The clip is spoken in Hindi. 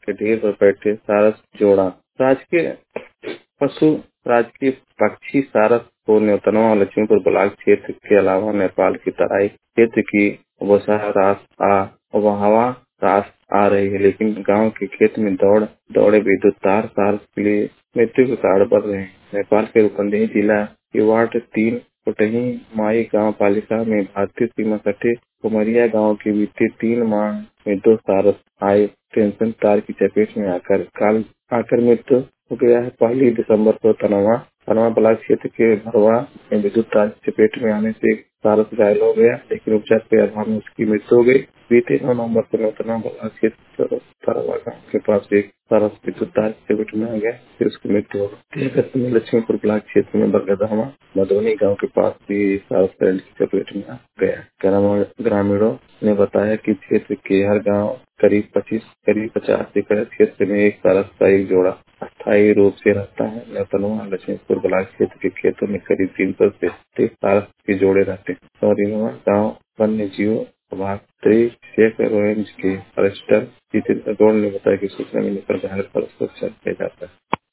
के ढेर पर बैठे सारस जोड़ा। राजकीय पशु राजकीय पक्षी सारस को न्योतनवा लक्ष्मीपुर ब्लॉक क्षेत्र के अलावा नेपाल की तराई क्षेत्र की आबोहवा रास आ रही है, लेकिन गांव के खेत में दौड़े विद्युत तार सारस के लिए मृत्यु के कारण बढ़ रहे हैं। नेपाल के रूपंदेही जिला के वार्ड 3 कोटही माई गांव पालिका में भारतीय सीमा सटे कुमरिया गांव के बीते 3 माह में 2 सारस हाई टेंशन तार की चपेट में आकर मृत्यु हो गया है। 1 दिसंबर को तनवा ब्लॉक क्षेत्र के भरवा में विद्युत तार की चपेट में आने से एक सारस घायल हो गया, लेकिन उपचार के अभाव में उसकी मृत्यु हो गई। बीते 9 नवंबर को तनवा ब्लॉक क्षेत्र भरवा गाँव के पास एक सारस विद्युत तार की चपेट में आ गया, फिर उसकी मृत्यु हो गई। अगस्त में लक्ष्मीपुर ब्लॉक क्षेत्र में बरगदहवा मधोनी गांव के पास भी सारस करंट की चपेट में आ गया। ग्रामीणों ने बताया कि क्षेत्र के हर गांव करीब 50 एकड़ क्षेत्र में एक सारस का एक जोड़ा अस्थायी रूप से रहता है। न्योतनवा लक्ष्मीपुर ब्लॉक क्षेत्र के खेतों में करीब 300 से 30 सारस के जोड़े रहते हैं। सौरीनवा गाँव वन्य जीव प्रभाग शेख रेंज के फॉरेस्टर जितेंद्र गौड़ ने बताया कि सूचना मिलने पर घायल पर उसको उपचार किया जाता है।